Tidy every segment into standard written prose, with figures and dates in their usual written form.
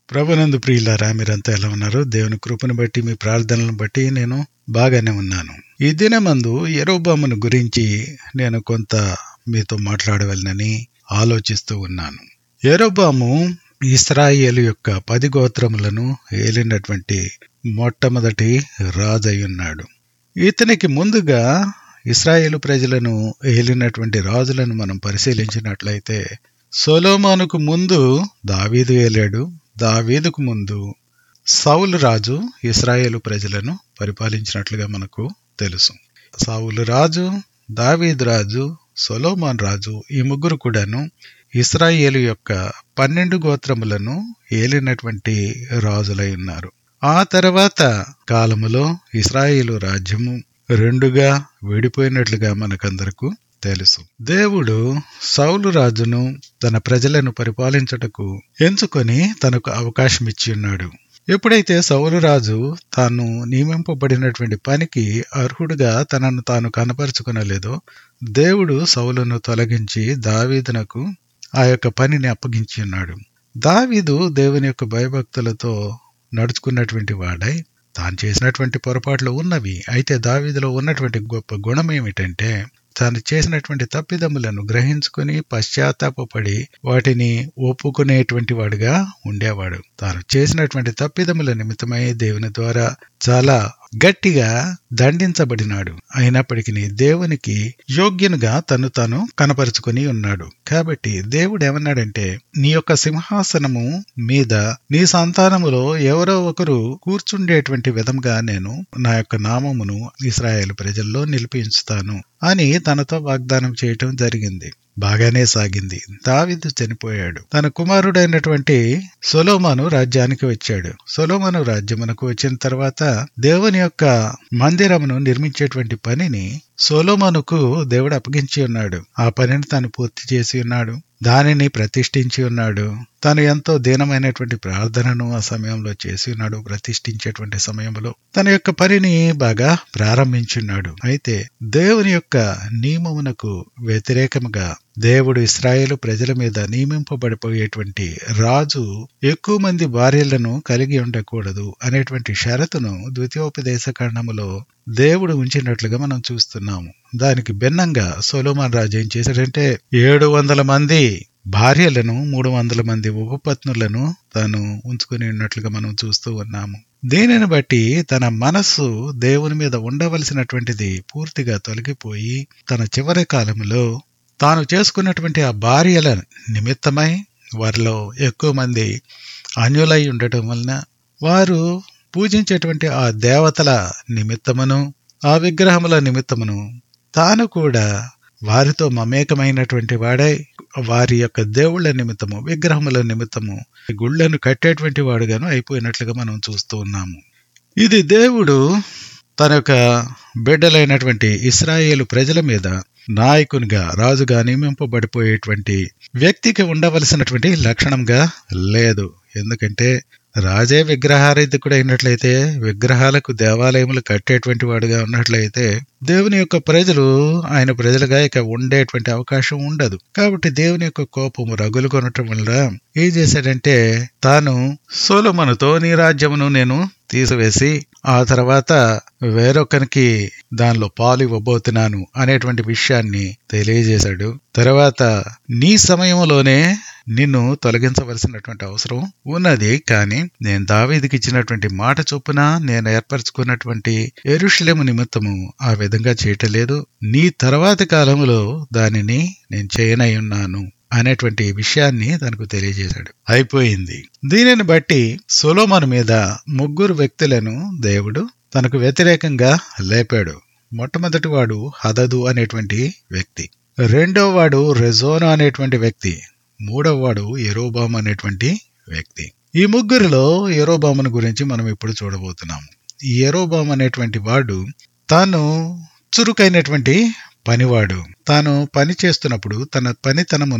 ప్రభునందు ప్రియులారా, మీరంతా ఎలా ఉన్నారు? దేవుని కృపను బట్టి, మీ ప్రార్థనలను బట్టి నేను బాగానే ఉన్నాను. ఈ దినమందు యెరొబామును గురించి నేను కొంత మీతో మాట్లాడవలనని ఆలోచిస్తూ ఉన్నాను. యెరొబాము ఇశ్రాయేలు యొక్క 10 గోత్రములను ఏలినటువంటి మొట్టమొదటి రాజయ్యున్నాడు. ఇతనికి ముందుగా ఇశ్రాయేలు ప్రజలను ఏలినటువంటి రాజులను మనం పరిశీలించినట్లయితే సొలొమోనుకు ముందు దావీదు ఏలాడు. దావీదుకు ముందు సౌలు రాజు ఇశ్రాయేలు ప్రజలను పరిపాలించినట్లుగా మనకు తెలుసు. సౌలు రాజు, దావీదు రాజు, సొలొమోను రాజు, ఈ ముగ్గురు కూడాను ఇశ్రాయేలు యొక్క 12 గోత్రములను ఏలినటువంటి రాజులై ఉన్నారు. ఆ తర్వాత కాలములో ఇశ్రాయేలు రాజ్యము 2గా విడిపోయినట్లుగా మనకందరకు తెలుసు. దేవుడు సౌలు రాజును తన ప్రజలను పరిపాలించుటకు ఎంచుకొని తనకు అవకాశం ఇచ్చి ఉన్నాడు. ఎప్పుడైతే సౌలు రాజు తాను నియమింపబడినటువంటి పనికి అర్హుడుగా తనను తాను కనపరుచుకొనలేదో, దేవుడు సౌలును తొలగించి దావీదునకు ఆ యొక్క పనిని అప్పగించి ఉన్నాడు. దావీదు దేవుని యొక్క భయభక్తులతో నడుచుకున్నటువంటి వాడై తాను చేసినటువంటి పొరపాట్లు ఉన్నవి. అయితే దావీదులో ఉన్నటువంటి గొప్ప గుణం ఏమిటంటే, తాను చేసినటువంటి తప్పిదములను గ్రహించుకుని పశ్చాత్తాపపడి వాటిని ఒప్పుకునేటువంటి వాడుగా ఉండేవాడు. తాను చేసినటువంటి తప్పిదముల నిమిత్తమై దేవుని ద్వారా చాలా గట్టిగా దండించబడినాడు. అయినప్పటికీ దేవునికి యోగ్యునిగా తను తాను కనపరుచుకొని ఉన్నాడు. కాబట్టి దేవుడు ఏమన్నాడంటే, నీ యొక్క సింహాసనము మీద నీ సంతానములో ఎవరో ఒకరు కూర్చుండేటువంటి విధంగా నేను నా యొక్క నామమును ఇశ్రాయేలు ప్రజల్లో నిలిపించుతాను అని తనతో వాగ్దానం చేయటం జరిగింది. బాగానే సాగింది. దావీదు చనిపోయాడు. తన కుమారుడైనటువంటి సొలొమోను రాజ్యానికి వచ్చాడు. సొలొమోను రాజ్యమునకు వచ్చిన తర్వాత దేవుని యొక్క మందిరమును నిర్మించేటువంటి పనిని సొలొమోనుకు దేవుడు అప్పగించి ఉన్నాడు. ఆ పనిని తాను పూర్తి చేసి ఉన్నాడు. దానిని ప్రతిష్ఠించి ఉన్నాడు. తాను ఎంతో దీనమైనటువంటి ప్రార్థనను ఆ సమయంలో చేసి ఉన్నాడు. ప్రతిష్ఠించేటువంటి సమయంలో తన యొక్క పనిని బాగా ప్రారంభించున్నాడు. అయితే దేవుని యొక్క నియమమునకు వ్యతిరేకముగా దేవుడు ఇశ్రాయేలు ప్రజల మీద నియమింపబడిపోయేటువంటి రాజు ఎక్కువ మంది భార్యలను కలిగి ఉండకూడదు అనేటువంటి షరతును ద్వితీయోపదేశ కాండములో దేవుడు ఉంచినట్లుగా మనం చూస్తున్నాము. దానికి భిన్నంగా సొలొమోను రాజు ఏం చేశాడంటే 700 మంది భార్యలను 300 మంది ఉపపత్నులను తాను ఉంచుకుని ఉన్నట్లుగా మనం చూస్తూ ఉన్నాము. దీనిని బట్టి తన మనస్సు దేవుని మీద ఉండవలసినటువంటిది పూర్తిగా తొలగిపోయి తన చివరి కాలంలో తాను చేసుకున్నటువంటి ఆ భార్యల నిమిత్తమై వారిలో ఎక్కువ మంది అన్యులై ఉండటం వలన వారు పూజించేటువంటి ఆ దేవతల నిమిత్తమును ఆ విగ్రహముల నిమిత్తమును తాను కూడా వారితో మమేకమైనటువంటి వాడై వారి యొక్క దేవుళ్ల నిమిత్తము విగ్రహముల నిమిత్తము గుళ్లను కట్టేటువంటి వాడుగాను అయిపోయినట్లుగా మనం చూస్తూ ఉన్నాము. ఇది దేవుడు తన యొక్క బిడ్డలైనటువంటి ఇశ్రాయేలు ప్రజల మీద నాయకునిగా రాజుగా నియమింపబడిపోయేటువంటి వ్యక్తికి ఉండవలసినటువంటి లక్షణంగా లేదు. ఎందుకంటే రాజే విగ్రహారాధికుడు అయినట్లయితే, విగ్రహాలకు దేవాలయములు కట్టేటువంటి వాడుగా ఉన్నట్లయితే దేవుని యొక్క ప్రజలు ఆయన ప్రజలుగా ఇక ఉండేటువంటి అవకాశం ఉండదు. కాబట్టి దేవుని యొక్క కోపము రగులుకొనటం వల్ల ఏం చేశాడంటే, తాను సొలొమోనుతో నీ రాజ్యమును నేను తీసివేసి ఆ తర్వాత వేరొకరికి దానిలో పాలు ఇవ్వబోతున్నాను అనేటువంటి విషయాన్ని తెలియజేశాడు. తర్వాత నీ సమయంలోనే నిన్ను తొలగించవలసినటువంటి అవసరం ఉన్నది. కానీ నేను దావీదుకి ఇచ్చినటువంటి మాట చొప్పున నేను ఏర్పరచుకున్నటువంటి యెరూషలేము నిమిత్తము ఆ విధంగా చేయటలేదు. నీ తర్వాతి కాలంలో దానిని నేను చేయనై ఉన్నాను అనేటువంటి విషయాన్ని తనకు తెలియజేశాడు. అయిపోయింది. దీనిని బట్టి సొలొమోను మీద 3 వ్యక్తులను దేవుడు తనకు వ్యతిరేకంగా లేపాడు. మొట్టమొదటి వాడు హదదు అనేటువంటి వ్యక్తి, రెండవ వాడు రెజోను అనేటువంటి వ్యక్తి, మూడవ వాడు యెరొబాము అనేటువంటి వ్యక్తి. ఈ ముగ్గురిలో యెరొబామును గురించి మనం ఇప్పుడు చూడబోతున్నాము. ఈ యెరొబాము అనేటువంటి వాడు తాను చురుకైనటువంటి పనివాడు. తాను పని చేస్తున్నప్పుడు తన పనితనమును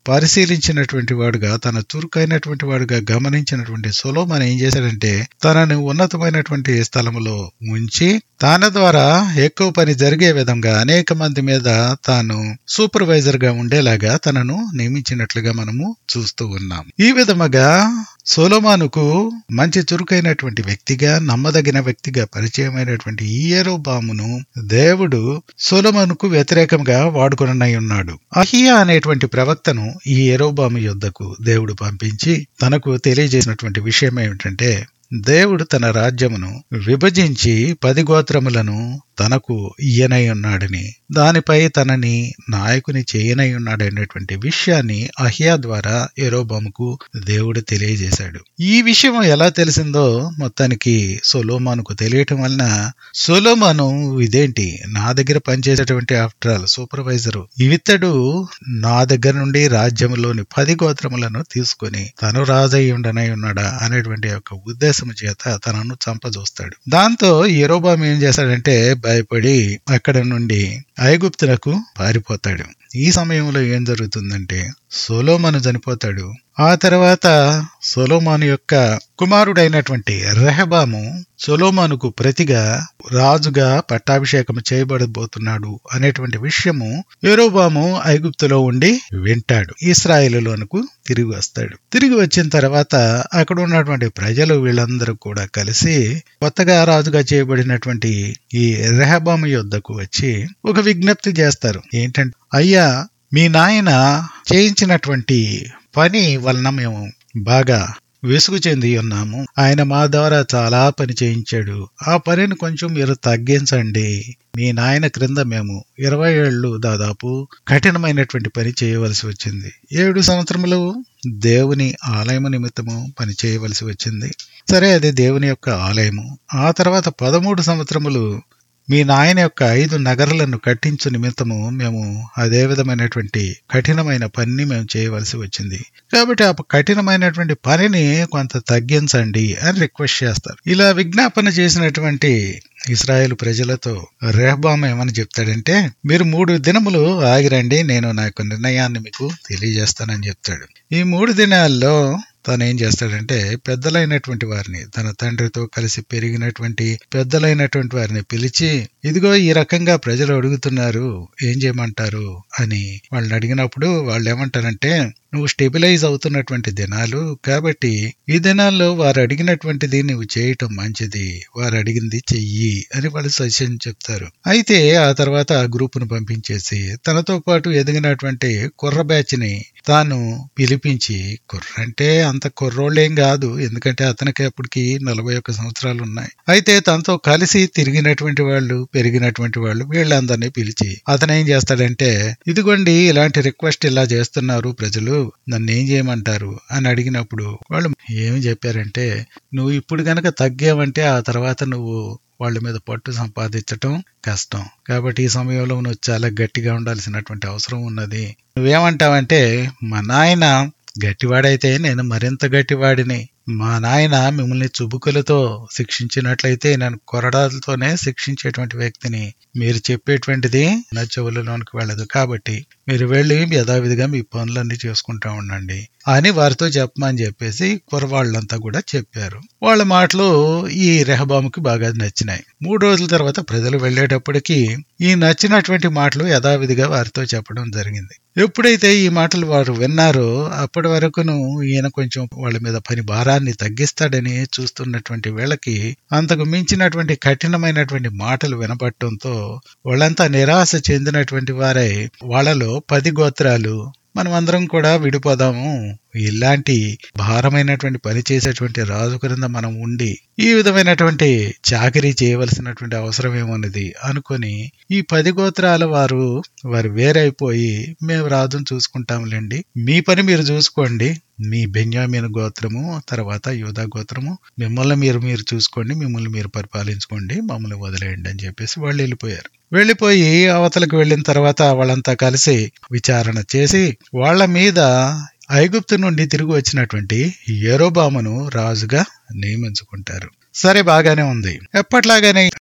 పరిశీలించినటువంటి వాడుగా, తన చురుకైనటువంటి వాడుగా గమనించినటువంటి సొలొమోను ఏం చేశాడంటే, తనని ఉన్నతమైనటువంటి స్థలములో ఉంచి తన ద్వారా ఎక్కువ పని జరిగే విధంగా అనేక మంది మీద తాను సూపర్వైజర్ గా ఉండేలాగా తనను నియమించినట్లుగా మనము చూస్తూ ఉన్నాం. ఈ విధముగా సొలొమోనుకు మంచి చురుకైనటువంటి వ్యక్తిగా, నమ్మదగిన వ్యక్తిగా పరిచయమైనటువంటి ఈ యెరోబామును దేవుడు సొలొమోనుకు వ్యతిరేకంగా వాడుకొనై ఉన్నాడు. అహియా అనేటువంటి ప్రవక్తను ఈ యెరోబాము యొద్దకు దేవుడు పంపించి తనకు తెలియజేసినటువంటి విషయం ఏమిటంటే, దేవుడు తన రాజ్యమును విభజించి 10 గోత్రములను తనకు ఇయ్యనై ఉన్నాడని, దానిపై తనని నాయకుని చేయనై ఉన్నాడనేటువంటి విషయాన్ని అహియా ద్వారా యెరోబాముకు దేవుడు తెలియజేశాడు. ఈ విషయం ఎలా తెలిసిందో మొత్తానికి సొలొమోనుకు తెలియటం వలన సొలొమోను ఇదేంటి, నా దగ్గర పనిచేసేటువంటి ఆఫ్టర్ ఆల్ సూపర్వైజరు ఇవితడు నా దగ్గర నుండి రాజ్యంలోని 10 గోత్రములను తీసుకొని తను రాజై ఉండనై ఉన్నాడా అనేటువంటి యొక్క ఉద్దేశం చేత తనను చంపజూస్తాడు. దాంతో యెరోబాము ఏం చేశాడంటే భయపడి అక్కడ నుండి ఐగుప్తులకు పారిపోతాడు. ఈ సమయంలో ఏం జరుగుతుందంటే సొలొమోను చనిపోతాడు. ఆ తర్వాత సొలొమోను యొక్క కుమారుడైనటువంటి రెహబాము సొలొమోనుకు ప్రతిగా రాజుగా పట్టాభిషేకం చేయబడబోతున్నాడు అనేటువంటి విషయము యెరోబాము ఐగుప్తులో ఉండి వింటాడు. ఇశ్రాయేలులోనికి తిరిగి వస్తాడు. తిరిగి వచ్చిన తర్వాత అక్కడ ఉన్నటువంటి ప్రజలు వీళ్ళందరూ కూడా కలిసి కొత్తగా రాజుగా చేయబడినటువంటి ఈ రెహబాము యొద్దకు వచ్చి ఒక విజ్ఞప్తి చేస్తారు. ఏంటంటే, అయ్యా, మీ నాయన చేయించినటువంటి పని వలన మేము బాగా విసుగు చెంది ఉన్నాము. ఆయన మా ద్వారా చాలా పని చేయించాడు. ఆ పనిని కొంచెం మీరు తగ్గించండి. మీ నాయన క్రింద మేము 20 ఏళ్ళు దాదాపు కఠినమైనటువంటి పని చేయవలసి వచ్చింది. 7 సంవత్సరములు దేవుని ఆలయము నిమిత్తము పని చేయవలసి వచ్చింది. సరే, అది దేవుని యొక్క ఆలయము. ఆ తర్వాత 13 సంవత్సరములు మీ నాయన యొక్క 5 నగరాలను కట్టించు నిమిత్తము మేము అదే విధమైనటువంటి కఠినమైన పనిని మేము చేయవలసి వచ్చింది. కాబట్టి ఆ కఠినమైనటువంటి పనిని కొంత తగ్గించండి అని రిక్వెస్ట్ చేస్తారు. ఇలా విజ్ఞాపన చేసినటువంటి ఇశ్రాయేలు ప్రజలతో రెహబాము ఏమని చెప్తాడంటే, మీరు 3 దినములు ఆగిరండి, నేను నా యొక్క నిర్ణయాన్ని మీకు తెలియజేస్తానని చెప్తాడు. ఈ 3 దినాల్లో తను ఏం చేస్తాడంటే, పెద్దలైనటువంటి వారిని, తన తండ్రితో కలిసి పెరిగినటువంటి పెద్దలైనటువంటి వారిని పిలిచి, ఇదిగో ఈ రకంగా ప్రజలు అడుగుతున్నారు, ఏం చేయమంటారు అని వాళ్ళని అడిగినప్పుడు వాళ్ళు ఏమంటారంటే, నువ్వు స్టెబిలైజ్ అవుతున్నటువంటి దినాలు కాబట్టి ఈ దినాల్లో వారు అడిగినటువంటిది నువ్వు చేయటం మంచిది, వారు అడిగింది చెయ్యి అని వాళ్ళు సజెషన్ చెప్తారు. అయితే ఆ తర్వాత ఆ గ్రూపును పంపించేసి తనతో పాటు ఎదిగినటువంటి కుర్ర బ్యాచ్ ని తాను పిలిపించి, కుర్రంటే అంత కుర్రోళ్ళేం కాదు, ఎందుకంటే అతనికి అప్పటికి 41 సంవత్సరాలు ఉన్నాయి. అయితే తనతో కలిసి తిరిగినటువంటి వాళ్ళు, పెరిగినటువంటి వాళ్ళు, వీళ్ళందరినీ పిలిచి అతను ఏం చేస్తాడంటే, ఇదిగోండి ఇలాంటి రిక్వెస్ట్ ఇలా చేస్తున్నారు ప్రజలు, నన్ను ఏం చేయమంటారు అని అడిగినప్పుడు వాళ్ళు ఏమి చెప్పారంటే, నువ్వు ఇప్పుడు గనక తగ్గావంటే ఆ తర్వాత నువ్వు వాళ్ళ మీద పట్టు సంపాదించటం కష్టం. కాబట్టి ఈ సమయంలో నువ్వు చాలా గట్టిగా ఉండాల్సినటువంటి అవసరం ఉన్నది. నువ్వేమంటావంటే, మా నాయన గట్టివాడైతే నేను మరింత గట్టివాడిని. మా నాయన మిమ్మల్ని చుబుకులతో శిక్షించినట్లయితే నేను కొరడాలతోనే శిక్షించేటువంటి వ్యక్తిని. మీరు చెప్పేటువంటిది నా చెవులలోనికి వెళ్ళదు. కాబట్టి మీరు వెళ్ళి యథావిధిగా మీ పనులన్నీ చేసుకుంటా ఉండండి అని వారితో చెప్పమని చెప్పేసి కుర్రవాళ్ళంతా కూడా చెప్పారు. వాళ్ళ మాటలు ఈ రెహబాముకి బాగా నచ్చినాయి. 3 రోజుల తర్వాత ప్రజలు వెళ్ళేటప్పటికి ఈ నచ్చినటువంటి మాటలు యథావిధిగా వారితో చెప్పడం జరిగింది. ఎప్పుడైతే ఈ మాటలు వారు విన్నారో అప్పటి వరకును ఈయన కొంచెం వాళ్ళ మీద పని భారాన్ని తగ్గిస్తాడని చూస్తున్నటువంటి వీళ్ళకి అంతకు మించినటువంటి కఠినమైనటువంటి మాటలు వినపడటంతో వాళ్ళంతా నిరాశ చెందినటువంటి వారై వాళ్ళలో 10 గోత్రాలు మనం అందరం కూడా విడిపోదాము, ఇలాంటి భారమైనటువంటి పని చేసేటువంటి రాజు క్రింద మనం ఉండి ఈ విధమైనటువంటి చాకరీ చేయవలసినటువంటి అవసరం ఏమన్నది అనుకొని ఈ 10 గోత్రాల వారు వేరైపోయి, మేము రాజును చూసుకుంటాంలేండి, మీ పని మీరు చూసుకోండి, మీ బెన్యామీను గోత్రము తర్వాత యూదా గోత్రము మిమ్మల్ని మీరు చూసుకోండి, మిమ్మల్ని మీరు పరిపాలించుకోండి, మమ్మల్ని వదిలేయండి అని చెప్పేసి వాళ్ళు వెళ్ళిపోయారు. వెళ్ళిపోయి అవతలకు వెళ్ళిన తర్వాత వాళ్ళంతా కలిసి విచారణ చేసి వాళ్ళ మీద ఐగుప్తు నుండి తిరిగి వచ్చినటువంటి యెరోబామును రాజుగా నియమించుకుంటారు. సరే, బాగానే ఉంది. ఎప్పట్లాగానే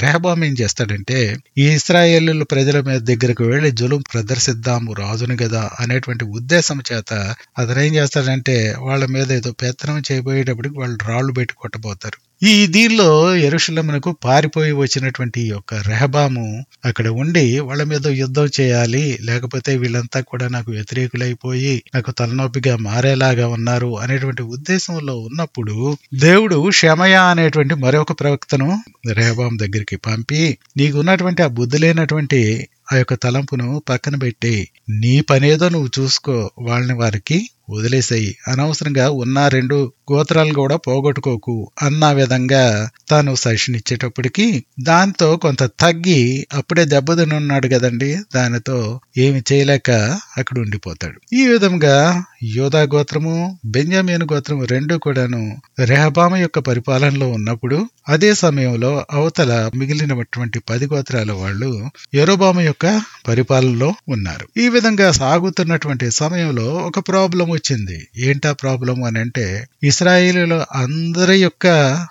రెహబాము ఏం చేస్తాడంటే, ఈ ఇశ్రాయేలు ప్రజల మీద దగ్గరకు వెళ్లి జులుం ప్రదర్శిద్దాము రాజును కదా అనేటువంటి ఉద్దేశం చేత అతను ఏం చేస్తాడంటే వాళ్ళ మీద ఏదో పెత్తనం చేయబోయేటప్పటికి వాళ్ళు రాళ్లు పెట్టి కొట్టబోతారు. ఈ దీనిలో యెరూషలేమునకు పారిపోయి వచ్చినటువంటి యొక్క రెహబాము అక్కడ ఉండి వాళ్ళ మీద యుద్ధం చేయాలి, లేకపోతే వీళ్ళంతా కూడా నాకు వ్యతిరేకులైపోయి నాకు తలనొప్పిగా మారేలాగా ఉన్నారు అనేటువంటి ఉద్దేశంలో ఉన్నప్పుడు దేవుడు షెమయా అనేటువంటి మరొక ప్రవక్తను రెహబాము దగ్గరికి పంపి, నీకు ఉన్నటువంటి ఆ బుద్ధి లేనటువంటి ఆ యొక్క తలంపును పక్కన పెట్టి నీ పనేదో నువ్వు చూసుకో, వాళ్ళని వారికి వదిలేసాయి, అనవసరంగా ఉన్న 2 గోత్రాలు కూడా పోగొట్టుకోకు అన్న విధంగా తాను సజెషన్ ఇచ్చేటప్పటికి దాంతో కొంత తగ్గి, అప్పుడే దెబ్బతిని ఉన్నాడు కదండి, దానితో ఏమి చేయలేక అక్కడ ఉండిపోతాడు. ఈ విధంగా యోధా గోత్రము బెంజామీను గోత్రము 2 కూడాను రెహబాము యొక్క పరిపాలనలో ఉన్నప్పుడు అదే సమయంలో అవతల మిగిలినటువంటి 10 గోత్రాల వాళ్ళు యెరోబాము యొక్క పరిపాలనలో ఉన్నారు. ఈ విధంగా సాగుతున్నటువంటి సమయంలో ఒక ప్రాబ్లం వచ్చింది. ఏంటా ప్రాబ్లం అని అంటే, ఇశ్రాయేలులో అందరి యొక్క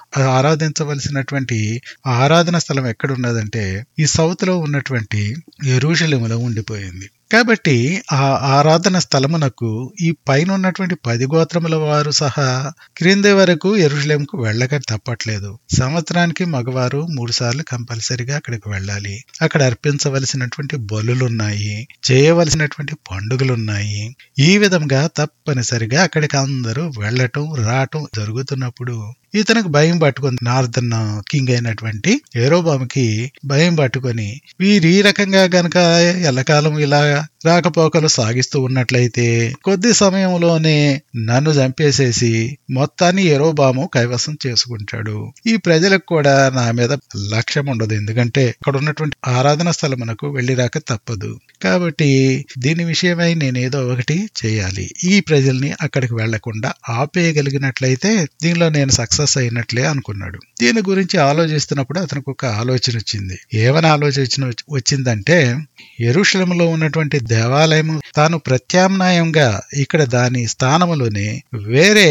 ఆరాధించవలసినటువంటి ఆరాధన స్థలం ఎక్కడున్నదంటే ఈ సౌత్ లో ఉన్నటువంటి యెరూషలేములో ఉండిపోయింది. కాబట్టి ఆ ఆరాధన స్థలమునకు ఈ పైన ఉన్నటువంటి 10 గోత్రముల వారు సహా క్రింది వరకు యెరూషలేముకు వెళ్ళక తప్పట్లేదు. సంవత్సరానికి మగవారు 3 సార్లు కంపల్సరిగా అక్కడికి వెళ్ళాలి. అక్కడ అర్పించవలసినటువంటి బలులున్నాయి, చేయవలసినటువంటి పండుగలున్నాయి. ఈ విధంగా తప్పనిసరిగా అక్కడికి అందరూ వెళ్ళటం రావటం జరుగుతున్నప్పుడు ఇతనికి భయం పట్టుకుంది. నార్దర్న్ కింగ్ అయినటువంటి యెరోబాముకి భయం పట్టుకొని, వీరు ఈ రకంగా గనక ఎల్లకాలం ఇలా రాకపోకలు సాగిస్తూ ఉన్నట్లయితే కొద్ది సమయంలోనే నన్ను చంపేసేసి మొత్తాన్ని యెరోబాము కైవసం చేసుకుంటాడు. ఈ ప్రజలకు కూడా నా మీద లక్ష్యం ఉండదు, ఎందుకంటే అక్కడ ఉన్నటువంటి ఆరాధన స్థలమునకు వెళ్లి రాక తప్పదు. కాబట్టి దీని విషయమై నేనేదో ఒకటి చేయాలి. ఈ ప్రజల్ని అక్కడికి వెళ్లకుండా ఆపేయగలిగినట్లయితే దీనిలో నేను సక్సెస్ అయినట్లే అనుకున్నాడు. దీని గురించి ఆలోచిస్తున్నప్పుడు అతనికి ఒక ఆలోచన వచ్చింది. ఏమని ఆలోచన వచ్చిందంటే, యెరూషలేములో ఉన్నటువంటి దేవాలయము తాను ప్రత్యామ్నాయంగా ఇక్కడ దాని స్థానములోనే వేరే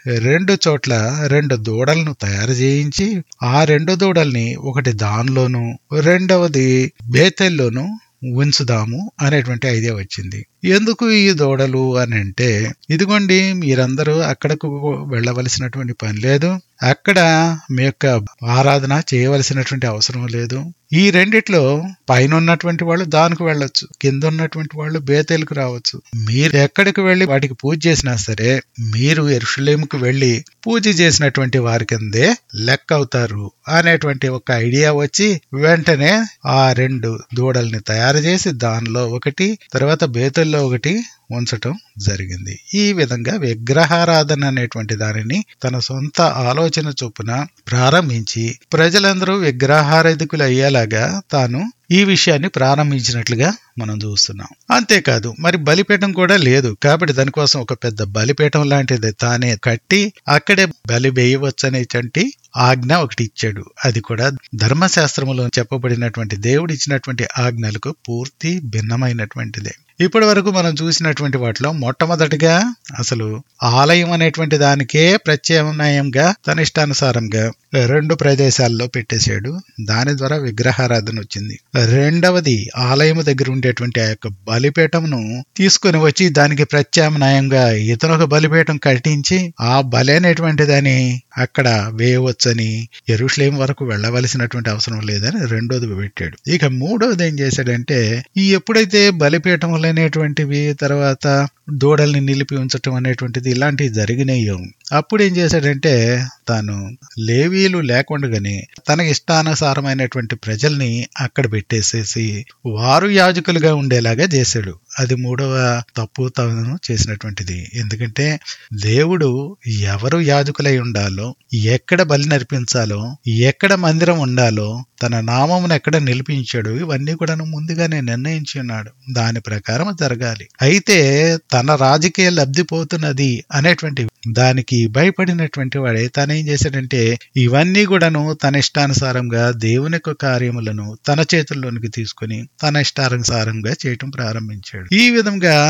2 చోట్ల 2 దూడలను తయారు చేయించి ఆ 2 దూడల్ని ఒకటి దానిలోను రెండవది బేతెల్లోను ఉంచుదాము అనేటువంటి ఐడియా వచ్చింది. ఎందుకు ఈ దూడలు అని అంటే, ఇదిగోండి మీరందరూ అక్కడకు వెళ్ళవలసినటువంటి పని లేదు, అక్కడ మీ యొక్క ఆరాధన చేయవలసినటువంటి అవసరం లేదు. ఈ రెండిట్లో పైన ఉన్నటువంటి వాళ్ళు దానికి వెళ్ళొచ్చు, కింద ఉన్నటువంటి వాళ్ళు బేతేలుకు రావచ్చు. మీరు ఎక్కడికి వెళ్ళి వాటికి పూజ చేసినా సరే మీరు యెరూషలేముకు వెళ్ళి పూజ చేసినటువంటి వారి కిందే లెక్క అవుతారు అనేటువంటి ఒక ఐడియా వచ్చి వెంటనే ఆ 2 దూడల్ని తయారు చేసి దానిలో ఒకటి తర్వాత బేతెల్లో ఒకటి ఉంచటం జరిగింది. ఈ విధంగా విగ్రహారాధన అనేటువంటి దానిని తన సొంత ఆలోచన చొప్పున ప్రారంభించి ప్రజలందరూ విగ్రహారాధికులు అయ్యేలాగా తాను ఈ విషయాన్ని ప్రారంభించినట్లుగా మనం చూస్తున్నాం. అంతేకాదు మరి బలిపీఠం కూడా లేదు, కాబట్టి దానికోసం ఒక పెద్ద బలిపీఠం లాంటిది తానే కట్టి అక్కడే బలి వేయవచ్చనేటువంటి ఆజ్ఞ ఒకటి ఇచ్చాడు. అది కూడా ధర్మశాస్త్రములో చెప్పబడినటువంటి దేవుడు ఇచ్చినటువంటి ఆజ్ఞలకు పూర్తి భిన్నమైనటువంటిదే. ఇప్పటి వరకు మనం చూసినటువంటి వాటిలో మొట్టమొదటిగా అసలు ఆలయం అనేటువంటి దానికే ప్రత్యామ్నాయంగా తన ఇష్టానుసారంగా 2 ప్రదేశాల్లో పెట్టేశాడు. దాని ద్వారా విగ్రహారాధన వచ్చింది. రెండవది ఆలయం దగ్గర ఉండేటువంటి ఆ యొక్క బలిపీఠమును తీసుకుని వచ్చి దానికి ప్రత్యామ్నాయంగా ఇతను ఒక బలిపీఠం కట్టించి ఆ బలి అనేటువంటి దాన్ని అక్కడ వేయవచ్చని, యెరూషలేము వరకు వెళ్ళవలసినటువంటి అవసరం లేదని రెండోది పెట్టాడు. ఇక మూడోది ఏం చేశాడంటే, ఈ ఎప్పుడైతే బలిపీఠములు అనేటువంటివి తర్వాత దూడల్ని నిలిపి ఉంచటం అనేటువంటిది ఇలాంటివి జరిగినాయో అప్పుడు ఏం చేశాడంటే తాను లేవీలు లేకుండానే తనకి ఇష్టానుసారమైనటువంటి ప్రజల్ని అక్కడ పెట్టేసేసి వారు యాజకులుగా ఉండేలాగా చేశాడు. అది మూడవ తప్పు తాను చేసినటువంటిది. ఎందుకంటే దేవుడు ఎవరు యాజకులై ఉండాలో, ఎక్కడ బలి నర్పించాలో, ఎక్కడ మందిరం ఉండాలో, తన నామమును ఎక్కడ నిలిపించాడు ఇవన్నీ కూడా ముందుగానే నిర్ణయించి ఉన్నాడు. దాని ప్రకారం జరగాలి. అయితే తన రాజకీయ లబ్ధి పోతున్నది అనేటువంటి దానికి భయపడినటువంటి వాడే తానేం చేశాడంటే ఇవన్నీ కూడాను తన ఇష్టానుసారంగా దేవుని యొక్క కార్యములను తన చేతుల్లోనికి తీసుకుని తన ఇష్టానుసారంగా చేయటం ప్రారంభించాడు. ఈ విధంగా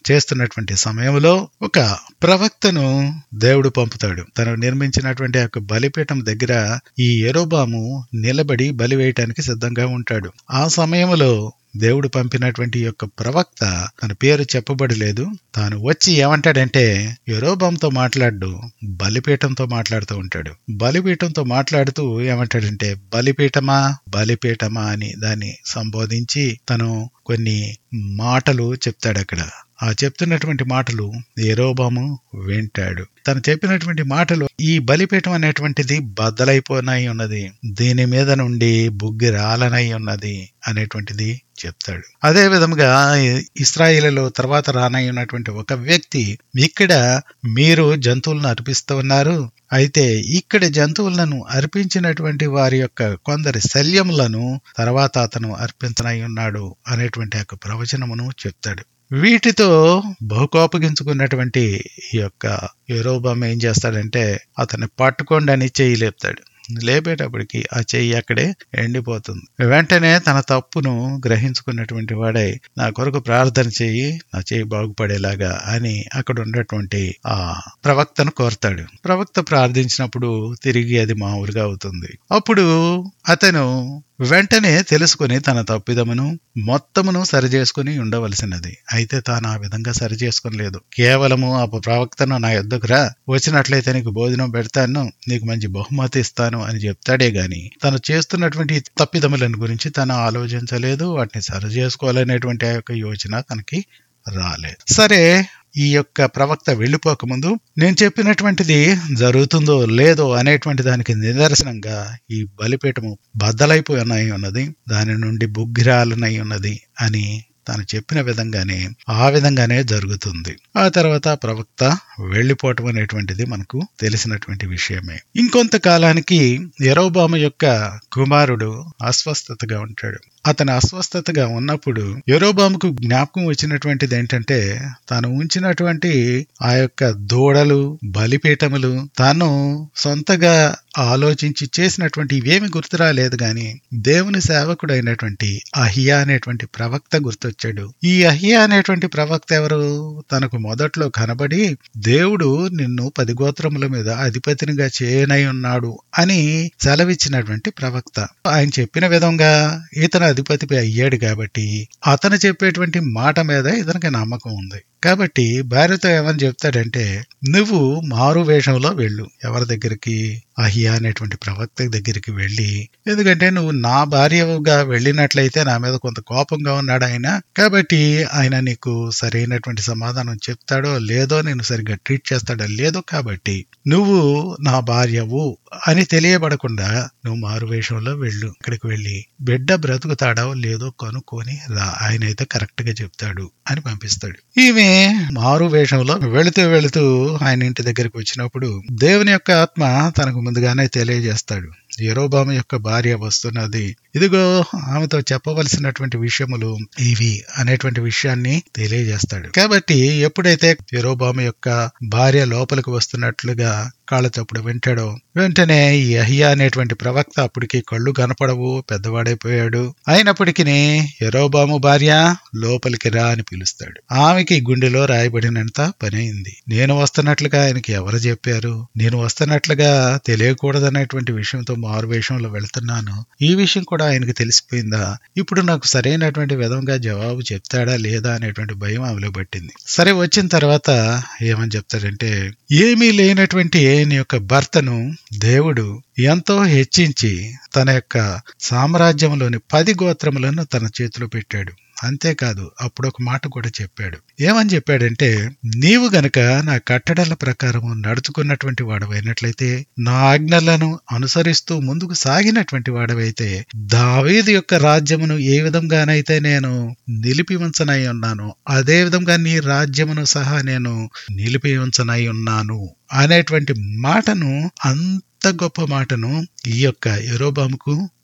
చేస్తున్నటువంటి సమయంలో ఒక ప్రవక్తను దేవుడు పంపుతాడు. తను నిర్మించినటువంటి ఆ బలిపీఠం దగ్గర ఈ యెరోబాము నిలబడి బలి వేయటానికి సిద్ధంగా ఉంటాడు. ఆ సమయంలో దేవుడు పంపినటువంటి యొక్క ప్రవక్త, తన పేరు చెప్పబడలేదు, తాను వచ్చి ఏమంటాడంటే యెరోబాముతో మాట్లాడు, బలిపీఠంతో మాట్లాడుతూ ఉంటాడు. బలిపీఠంతో మాట్లాడుతూ ఏమంటాడంటే బలిపీఠమా బలిపీఠమా అని దాన్ని సంబోధించి తను కొన్ని మాటలు చెప్తాడు. అక్కడ ఆ చెప్తున్నటువంటి మాటలు యెరోబాము వింటాడు. తను చెప్పినటువంటి మాటలు, ఈ బలిపీఠం అనేటువంటిది బద్దలైపోనై ఉన్నది, దీని మీద నుండి బుగ్గి రాలనై ఉన్నది అనేటువంటిది చెప్తాడు. అదే విధంగా ఇశ్రాయేలులో తర్వాత రానై ఉన్నటువంటి ఒక వ్యక్తి, ఇక్కడ మీరు జంతువులను అర్పిస్తూ ఉన్నారు, అయితే ఇక్కడ జంతువులను అర్పించినటువంటి వారి యొక్క కొందరి శల్యములను తర్వాత అతను అర్పించనై ఉన్నాడు అనేటువంటి యొక్క ప్రవచనమును చెప్తాడు. వీటితో బహుకోపగించుకున్నటువంటి ఈ యొక్క యెరోబాము ఏం చేస్తాడంటే అతన్ని పట్టుకోండి అని చెయ్యి లేపుతాడు. లేపేటప్పటికి ఆ చెయ్యి అక్కడే ఎండిపోతుంది. వెంటనే తన తప్పును గ్రహించుకున్నటువంటి వాడై నా కొరకు ప్రార్థన చెయ్యి, నా చెయ్యి బాగుపడేలాగా అని అక్కడ ఉన్నటువంటి ఆ ప్రవక్తను కోరతాడు. ప్రవక్త ప్రార్థించినప్పుడు తిరిగి అది మామూలుగా అవుతుంది. అప్పుడు అతను వెంటనే తెలుసుకుని తన తప్పిదమును మొత్తమును సరిచేసుకుని ఉండవలసినది. అయితే తాను ఆ విధంగా సరిచేసుకోలేదు. కేవలము ఆ ప్రవక్తను నా యొద్దకు రా, వచ్చినట్లయితే నీకు భోజనం పెడతాను, నీకు మంచి బహుమతి ఇస్తాను అని చెప్తాడే గాని తను చేస్తున్నటువంటి తప్పిదములను గురించి తను ఆలోచించలేదు. వాటిని సరిచేసుకోవాలనేటువంటి ఆ యొక్క యోచన తనకి రాలేదు. సరే, ఈ యొక్క ప్రవక్త వెళ్ళిపోకముందు నేను చెప్పినటువంటిది జరుగుతుందో లేదో అనేటువంటి దానికి నిదర్శనంగా ఈ బలిపీఠము బద్దలైపోయినై ఉన్నది, దాని నుండి బుగ్గిరాలనై ఉన్నది అని తాను చెప్పిన విధంగానే ఆ విధంగానే జరుగుతుంది. ఆ తర్వాత ప్రవక్త వెళ్లిపోవటం అనేటువంటిది మనకు తెలిసినటువంటి విషయమే. ఇంకొంతకాలానికి యెరోబాము యొక్క కుమారుడు అస్వస్థతగా ఉంటాడు. అతను అస్వస్థతగా ఉన్నప్పుడు యెరోబాముకు జ్ఞాపకం వచ్చినటువంటిది ఏంటంటే తాను ఉంచినటువంటి ఆ యొక్క దూడలు, బలిపీఠములు తాను సొంతగా ఆలోచించి చేసినటువంటి ఇవేమి గుర్తురాలేదు గాని దేవుని సేవకుడు అయినటువంటి అహియా అనేటువంటి ప్రవక్త గుర్తొచ్చాడు. ఈ అహియా అనేటువంటి ప్రవక్త ఎవరు? తనకు మొదట్లో కనబడి దేవుడు నిన్ను 10 గోత్రముల మీద అధిపతినిగా చేయనై ఉన్నాడు అని సెలవిచ్చినటువంటి ప్రవక్త. ఆయన చెప్పిన విధంగా ఇతను అధిపతి అయ్యాడు కాబట్టి అతను చెప్పేటువంటి మాట మీద ఇతనికి నమ్మకం ఉంది. కాబట్టి భార్యతో ఏమని చెప్తాడంటే నువ్వు మారు వేషంలో వెళ్ళు. ఎవరి దగ్గరికి? అహియా అనేటువంటి ప్రవక్త దగ్గరికి వెళ్ళి, ఎందుకంటే నువ్వు నా భార్యగా వెళ్ళినట్లయితే నా మీద కొంత కోపంగా ఉన్నాడు ఆయన, కాబట్టి ఆయన నీకు సరైనటువంటి సమాధానం చెప్తాడో లేదో, నేను సరిగ్గా ట్రీట్ చేస్తాడో లేదో, కాబట్టి నువ్వు నా భార్యవు అని తెలియబడకుండా నువ్వు మారు వేషంలో వెళ్ళు. ఇక్కడికి వెళ్ళి బిడ్డ బ్రతుకుతాడో లేదో కనుక్కొని రా, ఆయన అయితే కరెక్ట్ గా చెప్తాడు అని పంపిస్తాడు. ఈమె మారు వేషంలో వెళుతూ ఆయన ఇంటి దగ్గరికి వచ్చినప్పుడు దేవుని యొక్క ఆత్మ తనకు ముందుగానే తెలియజేస్తాడు, యెరోబాము యొక్క భార్య వస్తున్నది, ఇదిగో ఆమెతో చెప్పవలసినటువంటి విషయములు ఇవి అనేటువంటి విషయాన్ని తెలియజేస్తాడు. కాబట్టి ఎప్పుడైతే యెరోబాము యొక్క భార్య లోపలికి వస్తున్నట్లుగా కాళ్ళ చప్పుడు వింటాడో వెంటనే ఈ అహియా అనేటువంటి ప్రవక్త అప్పటికి కళ్ళు కనపడవు, పెద్దవాడైపోయాడు. అయినప్పటికీ యెరోబాము భార్య లోపలికి రా అని పిలుస్తాడు. ఆమెకి గుండెలో రాయబడినంత పని అయింది. నేను వస్తున్నట్లుగా ఆయనకి ఎవరు చెప్పారు? నేను వస్తున్నట్లుగా తెలియకూడదనేటువంటి విషయంతో మారువేషంలో వెళ్తున్నాను. ఈ విషయం కూడా ఆయనకి తెలిసిపోయిందా? ఇప్పుడు నాకు సరైనటువంటి విధంగా జవాబు చెప్తాడా లేదా అనేటువంటి భయం ఆమెలో పట్టింది. సరే, వచ్చిన తర్వాత ఏమని చెప్తాడంటే ఏమీ లేనటువంటి నీ యొక్క భర్తను దేవుడు ఎంతో హెచ్చించి తన యొక్క సామ్రాజ్యంలోని 10 గోత్రములను తన చేతిలో పెట్టాడు. అంతేకాదు, అప్పుడు ఒక మాట కూడా చెప్పాడు. ఏమని చెప్పాడంటే నీవు గనక నా కట్టడల ప్రకారము నడుచుకున్నటువంటి వాడవైనట్లయితే, నా ఆజ్ఞలను అనుసరిస్తూ ముందుకు సాగినటువంటి వాడవైతే, దావీదు యొక్క రాజ్యమును ఏ విధంగానైతే నేను నిలిపి ఉంచనై ఉన్నానో అదే విధంగా నీ రాజ్యమును సహా నేను నిలిపి ఉంచనై ఉన్నాను అనేటువంటి మాటను, అంత గొప్ప మాటను ఈ యొక్క యెరోబాముకు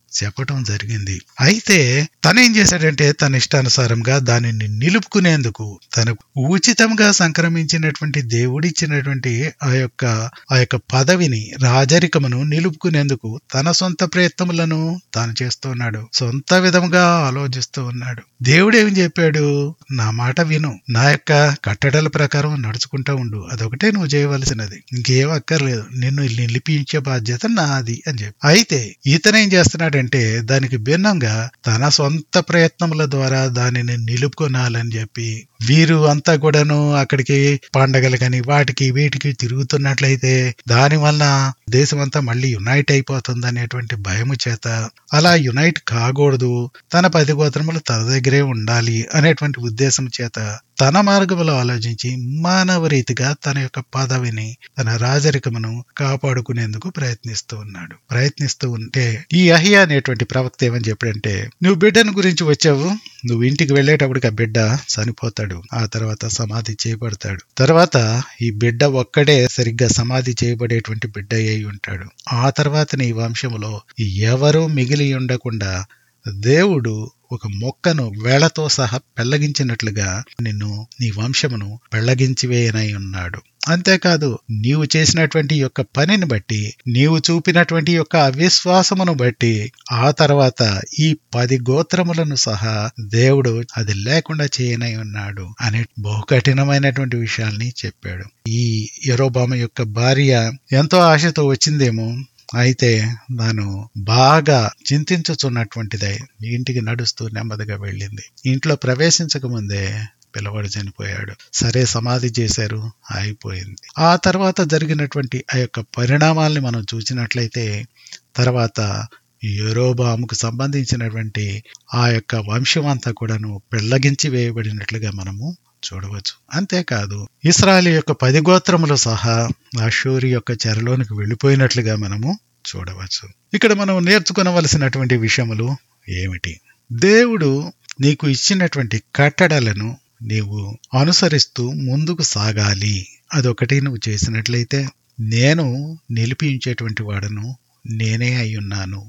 చెప్పటం జరిగింది. అయితే తనేం చేశాడంటే తన ఇష్టానుసారంగా దానిని నిలుపుకునేందుకు తనకు ఉచితంగా సంక్రమించినటువంటి దేవుడిచ్చినటువంటి ఆ యొక్క పదవిని, రాజరికమును నిలుపుకునేందుకు తన సొంత ప్రయత్నములను తాను చేస్తూ ఉన్నాడు. సొంత విధముగా ఆలోచిస్తూ ఉన్నాడు. దేవుడేం చెప్పాడు? నా మాట విను, నా యొక్క కట్టడల ప్రకారం నడుచుకుంటూ ఉండు, అదొకటే నువ్వు చేయవలసినది, ఇంకేం అక్కర్లేదు, నిన్ను నిలిపించే బాధ్యత నాది అని చెప్పి. అయితే ఇతనేం చేస్తున్నాడంటే దానికి భిన్నంగా తన సొంత ప్రయత్నముల ద్వారా దానిని నిలుపుకొనాలని చెప్పి వీరు అంతా కూడాను అక్కడికి పండగలు కానీ వాటికి వీటికి తిరుగుతున్నట్లయితే దాని వలన దేశం అంతా మళ్ళీ యునైట్ అయిపోతుంది అనేటువంటి భయము చేత అలా యునైట్ కాకూడదు, తన 10 గోత్రములు తన దగ్గరే ఉండాలి అనేటువంటి ఉద్దేశం చేత తన మార్గంలో ఆలోచించి మానవ రీతిగా తన యొక్క పదవిని, తన రాజరికమును కాపాడుకునేందుకు ప్రయత్నిస్తూ ఉన్నాడు. ప్రయత్నిస్తూ ఉంటే ఈ అహియా అనేటువంటి ప్రవక్త ఏమని చెప్పాడంటే, నువ్వు బిడ్డను గురించి వచ్చావు, నువ్వు ఇంటికి వెళ్ళేటప్పటికి ఆ బిడ్డ చనిపోతాడు, ఆ తర్వాత సమాధి చేయబడతాడు, తర్వాత ఈ బిడ్డ ఒక్కడే సరిగ్గా సమాధి చేయబడేటువంటి బిడ్డ అయి ఉంటాడు, ఆ తర్వాత నీ వంశములో ఎవరూ మిగిలి ఉండకుండా దేవుడు ఒక మొక్కను వేళ్లతో సహా పెళ్లగించినట్లుగా నిన్ను, నీ వంశమును పెళ్లగించివేయనై ఉన్నాడు. అంతేకాదు నీవు చేసినటువంటి యొక్క పనిని బట్టి, నీవు చూపినటువంటి యొక్క అవిశ్వాసమును బట్టి ఆ తర్వాత ఈ 10 గోత్రములను సహా దేవుడు అది లేకుండా చేయనై ఉన్నాడు అనే బహు కఠినమైనటువంటి విషయాల్ని చెప్పాడు. ఈ యెరోబాము యొక్క భార్య ఎంతో ఆశతో వచ్చిందేమో, అయితే తాను బాగా చింతించుచున్నటువంటిదై ఇంటికి నడుస్తూ నెమ్మదిగా వెళ్ళింది. ఇంట్లో ప్రవేశించక ముందే పిల్లవాడు చనిపోయాడు. సరే, సమాధి చేశారు, అయిపోయింది. ఆ తర్వాత జరిగినటువంటి ఆ యొక్క పరిణామాల్ని మనం చూసినట్లయితే తర్వాత యెరోబాముకు సంబంధించినటువంటి ఆ యొక్క వంశం అంతా కూడాను పెళ్లగించి వేయబడినట్లుగా మనము చూడవచ్చు. అంతేకాదు ఇశ్రాయేలు యొక్క 10 గోత్రములు సహా అష్షూరు యొక్క చెరలోనికి వెళ్ళిపోయినట్లుగా మనము చూడవచ్చు. ఇక్కడ మనం నేర్చుకోవలసినటువంటి విషయములు ఏమిటి? దేవుడు నీకు ఇచ్చినటువంటి కట్టడలను నీవు అనుసరిస్తూ ముందుకు సాగాలి. అదొకటి నువ్వు చేసినట్లయితే నేను నిలిపించేటువంటి వాడను నేనే అయ్యున్నాను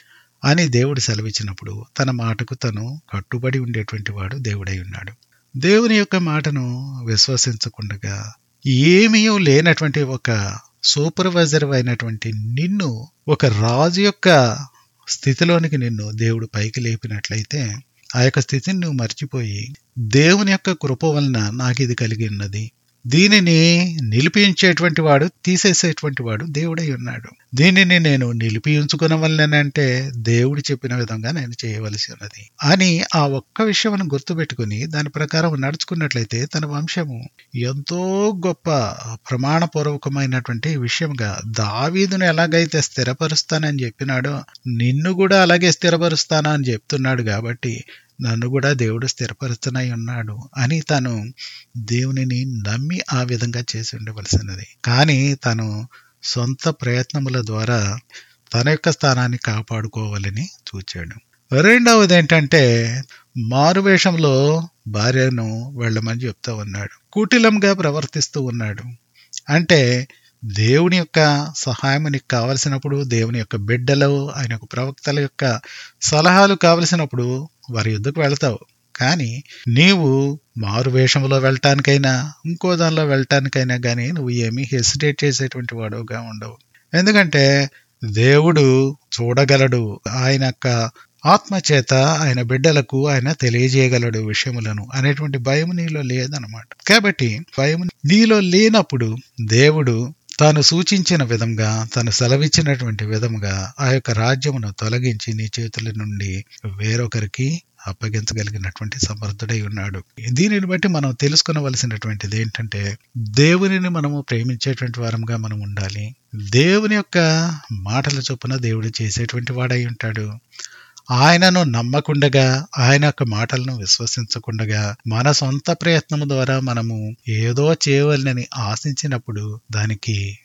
అని దేవుడు సెలవిచ్చినప్పుడు తన మాటకు తను కట్టుబడి ఉండేటువంటి వాడు దేవుడై ఉన్నాడు. దేవుని యొక్క మాటను విశ్వసించకుండా ఏమీ లేనటువంటి ఒక సూపర్వైజర్ అయినటువంటి నిన్ను, ఒక రాజు యొక్క స్థితిలోనికి నిన్ను దేవుడు పైకి లేపినట్లయితే ఆ యొక్క స్థితిని నువ్వు మర్చిపోయి దేవుని యొక్క కృప వలన నాకు ఇది కలిగి ఉన్నది, దీనిని నిలిపించేటువంటి వాడు, తీసేసేటువంటి వాడు దేవుడై ఉన్నాడు, దీనిని నేను నిలిపించుకున్న వల్లనంటే దేవుడు చెప్పిన విధంగా నేను చేయవలసి ఉన్నది అని ఆ ఒక్క విషయం గుర్తుపెట్టుకుని దాని ప్రకారం నడుచుకున్నట్లయితే తన వంశము ఎంతో గొప్ప ప్రమాణపూర్వకమైనటువంటి విషయంగా, దావీదును ఎలాగైతే స్థిరపరుస్తానని చెప్పినాడో నిన్ను కూడా అలాగే స్థిరపరుస్తానా అని చెప్తున్నాడు, కాబట్టి నన్ను కూడా దేవుడు స్థిరపరుస్తూనే ఉన్నాడు అని తను దేవునిని నమ్మి ఆ విధంగా చేసి ఉండవలసినది. కానీ తను సొంత ప్రయత్నముల ద్వారా తన యొక్క స్థానాన్ని కాపాడుకోవాలని చూచాడు. రెండవది ఏంటంటే మారువేషంలో భార్యను వెళ్ళమని చెప్తూ ఉన్నాడు, కుటిలంగా ప్రవర్తిస్తూ ఉన్నాడు. అంటే దేవుని యొక్క సహాయం నీకు కావలసినప్పుడు, దేవుని యొక్క బిడ్డలు, ఆయన యొక్క ప్రవక్తల యొక్క సలహాలు కావలసినప్పుడు వారి యుద్ధకు వెళ్తావు. కానీ నీవు మారు వేషంలో వెళ్ళటానికైనా ఇంకో దానిలో వెళ్ళటానికైనా కానీ నువ్వు ఏమీ హెసిటేట్ చేసేటువంటి వాడుగా ఉండవు. ఎందుకంటే దేవుడు చూడగలడు, ఆయన యొక్క ఆత్మచేత ఆయన బిడ్డలకు ఆయన తెలియజేయగలడు విషయములను అనేటువంటి భయం నీలో లేదన్నమాట. కాబట్టి భయం నీలో లేనప్పుడు దేవుడు తాను సూచించిన విధంగా, తను సెలవిచ్చినటువంటి విధముగా ఆ యొక్క రాజ్యమును తొలగించి నీ చేతుల నుండి వేరొకరికి అప్పగించగలిగినటువంటి సమర్థుడై ఉన్నాడు. దీనిని బట్టి మనం తెలుసుకునవలసినటువంటిది ఏంటంటే దేవునిని మనము ప్రేమించేటువంటి వారంగా మనం ఉండాలి. దేవుని యొక్క మాటల చొప్పున దేవుడు చేసేటువంటి వాడై ఉంటాడు. ఆయనను నమ్మకుండగా, ఆయన యొక్క మాటలను విశ్వసించకుండగా మన సొంత ప్రయత్నము ద్వారా మనము ఏదో చేయవలనని ఆశించినప్పుడు దానికి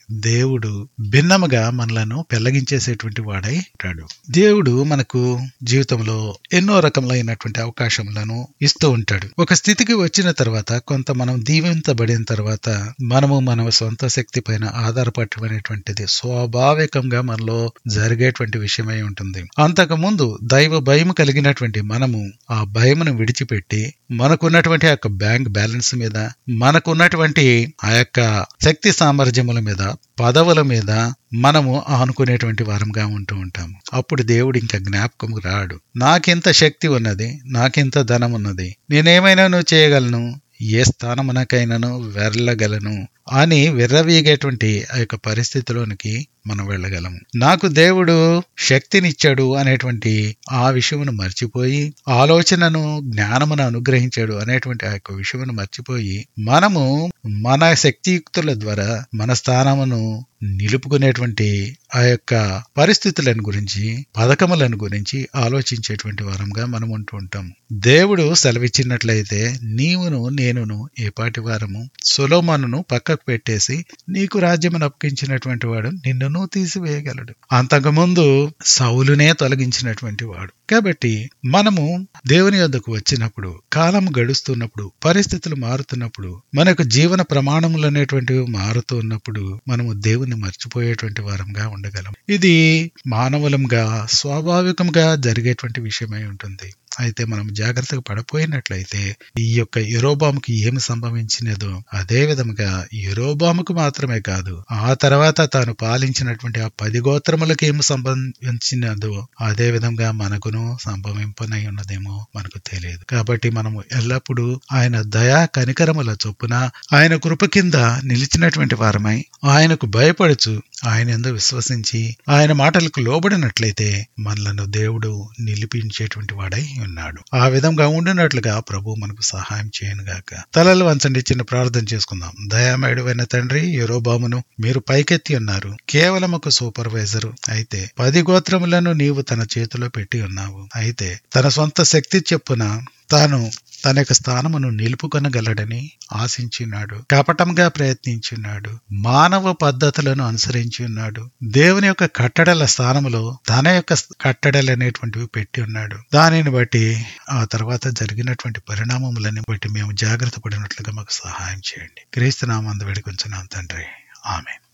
దేవుడు భిన్నముగా మనలను పెళ్లగించేసేటువంటి వాడై ఉంటాడు. దేవుడు మనకు జీవితంలో ఎన్నో రకములైనటువంటి అవకాశములను ఇస్తూ ఉంటాడు. ఒక స్థితికి వచ్చిన తర్వాత కొంత మనం దీవించబడిన తర్వాత మనము మన సొంత శక్తి పైన ఆధారపడటమైనటువంటిది స్వాభావికంగా మనలో జరిగేటువంటి విషయమై ఉంటుంది. అంతకు ముందు దైవ భయం కలిగినటువంటి మనము ఆ భయమును విడిచిపెట్టి మనకున్నటువంటి ఆ యొక్క బ్యాంక్ బ్యాలెన్స్ మీద, మనకున్నటువంటి ఆ యొక్క శక్తి సామర్థ్యముల మీద, పదవుల మీద మనము ఆనుకునేటువంటి వారంగా ఉంటూ ఉంటాము. అప్పుడు దేవుడు ఇంకా జ్ఞాపకం రాడు. నాకెంత శక్తి ఉన్నది, నాకెంత ధనం ఉన్నది, నేనేమైనా చేయగలను, ఏ స్థానమునకైనాను వెళ్ళగలను అని విర్రవీగేటువంటి ఆ యొక్క పరిస్థితిలోనికి మనం వెళ్ళగలము. నాకు దేవుడు శక్తినిచ్చాడు అనేటువంటి ఆ విషయమును మర్చిపోయి, ఆలోచనను జ్ఞానమును అనుగ్రహించాడు అనేటువంటి ఆ యొక్క విషయమును మర్చిపోయి, మనము మన శక్తియుక్తుల ద్వారా మన స్థానమును నిలుపుకునేటువంటి ఆ యొక్క పరిస్థితులను గురించి, పథకములను గురించి ఆలోచించేటువంటి వారంగా మనం ఉంటూ ఉంటాము. దేవుడు సెలవిచ్చినట్లయితే నీవును నేనును ఏపాటి వారము, సొలొమోనును పక్కకు పెట్టేసి నీకు రాజ్యమును అప్పగించినటువంటి వాడు నిన్నును తీసివేయగలడు. అంతకుముందు సౌలునే తొలగించినటువంటి వాడు. కాబట్టి మనము దేవుని యొద్దకు వచ్చినప్పుడు, కాలం గడుస్తున్నప్పుడు, పరిస్థితులు మారుతున్నప్పుడు, మనకు జీవన ప్రమాణములు అనేటువంటివి మారుతూ ఉన్నప్పుడు మనము దేవుని మర్చిపోయేటువంటి వారంగా ఉండగలం. ఇది మానవులంగా స్వాభావికంగా జరిగేటువంటి విషయమై ఉంటుంది. అయితే మనం జాగ్రత్తగా పడిపోయినట్లయితే ఈ యొక్క యెరోబాముకి ఏమి సంభవించినదో అదే విధముగా యెరోబాముకు మాత్రమే కాదు, ఆ తర్వాత తాను పాలించినటువంటి ఆ 10 గోత్రములకు ఏమి సంభవించినదో అదే విధంగా మనకును సంభవింపనై ఉన్నదేమో మనకు తెలియదు. కాబట్టి మనము ఎల్లప్పుడూ ఆయన దయా కనికరముల చొప్పున ఆయన కృప కింద నిలిచినటువంటి వారమై, ఆయనకు భయపడుచు, ఆయన యందు విశ్వసించి, ఆయన మాటలకు లోబడినట్లయితే మనలను దేవుడు నిలిపించేటువంటి వాడై ఉన్నాడు. ఆ విధంగా ఉండినట్లుగా ప్రభు మనకు సహాయం చేయనుగాక. తలలు వంచండి, చిన్న ప్రార్థన చేసుకుందాం. దయామయుడైన తండ్రి, యెరోబామును మీరు పైకెత్తి ఉన్నారు. కేవలం ఒక సూపర్వైజరు అయితే 10 గోత్రములను నీవు తన చేతిలో పెట్టి ఉన్నావు. అయితే తన సొంత శక్తి చెప్పున తాను తన యొక్క స్థానమును నిలుపుకొనగలడని ఆశించున్నాడు. కపటంగా ప్రయత్నించున్నాడు. మానవ పద్ధతులను అనుసరించి ఉన్నాడు. దేవుని యొక్క కట్టడల స్థానములో తన యొక్క కట్టడలు అనేటువంటివి పెట్టి ఉన్నాడు. దానిని బట్టి ఆ తర్వాత జరిగినటువంటి పరిణామములని బట్టి మేము జాగ్రత్త పడినట్లుగా మాకు సహాయం చేయండి. క్రీస్తు నామమున వేడుకొంచున్నాం తండ్రి. ఆమేన్.